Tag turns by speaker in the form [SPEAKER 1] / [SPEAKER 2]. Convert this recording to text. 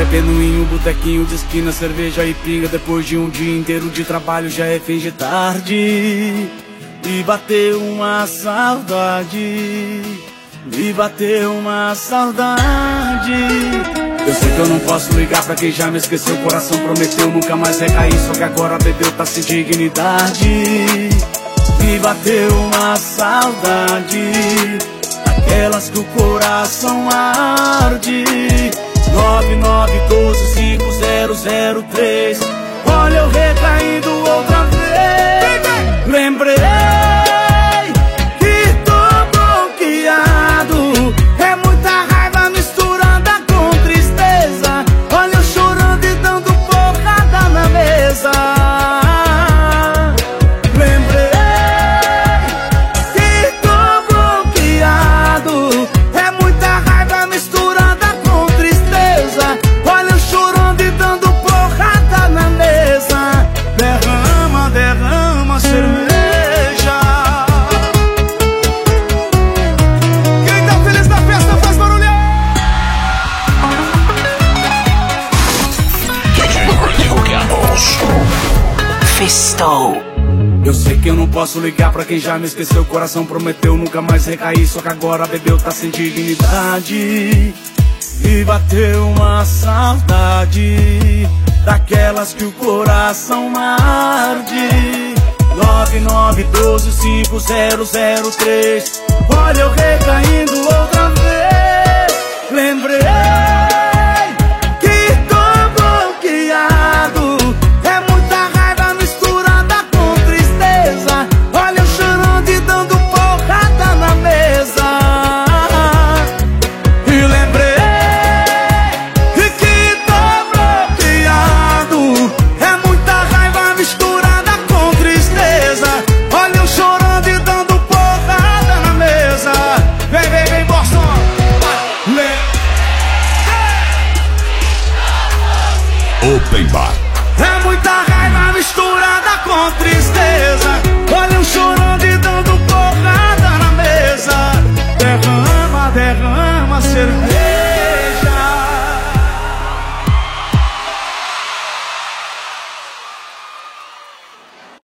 [SPEAKER 1] Penuinho, botequinho de esquina, cerveja e pinga. Depois de um dia inteiro de trabalho já é fim de tarde. E bateu uma saudade, me bateu uma saudade. Eu sei que eu não posso ligar pra quem já me esqueceu. O coração prometeu nunca mais recair, só que agora bebeu, tá sem dignidade. Me bateu uma saudade, daquelas que o coração arde. 99125003. Olha eu recaindo outra vez. Lembrei que tô bloqueado. É muita raiva misturada com tristeza. Olha eu chorando e dando porrada na mesa. Lembrei que tô bloqueado. É muita raiva misturada com tristeza. Olha eu chorando e dando porrada na mesa. Derrama, derrama cerveja. Quem tá feliz na festa faz barulho.
[SPEAKER 2] Festou.
[SPEAKER 1] Eu sei que eu não posso ligar pra quem já me esqueceu. O coração prometeu nunca mais recair, só que agora bebeu, tá sem dignidade. E bateu uma saudade, daquelas que o coração arde. 99125003. Olha eu recaindo outra vez. Lembrei que tô bloqueado. É muita raiva misturada com tristeza. Olha eu chorando e dando porrada na mesa. E lembrei que tô bloqueado. É muita raiva misturada com tristeza. Olha eu chorando e dando porrada na mesa. Vem, vem, vem, Boston.
[SPEAKER 3] Open Bar.